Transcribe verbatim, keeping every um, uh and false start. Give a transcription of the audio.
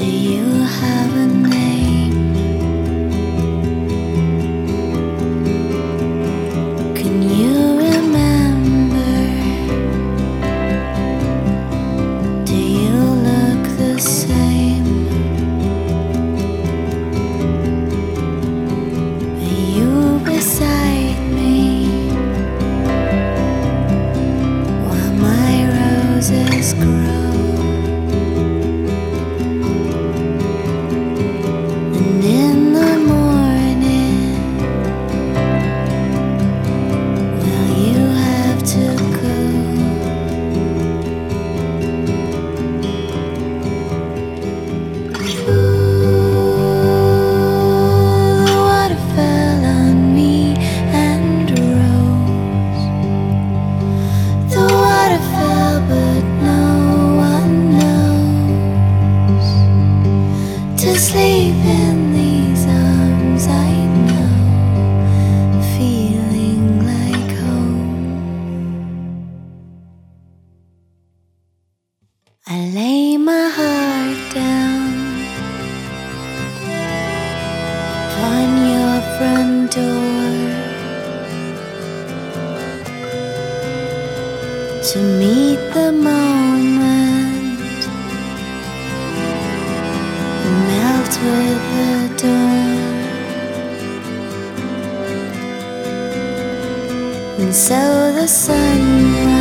Do you have a name? Can you remember? Do you look the same? Are you beside me while my roses grow? To sleep in these arms, I know, feeling like home. I lay my heart down on your front door to meet the moment, melt with the dawn. And so the sun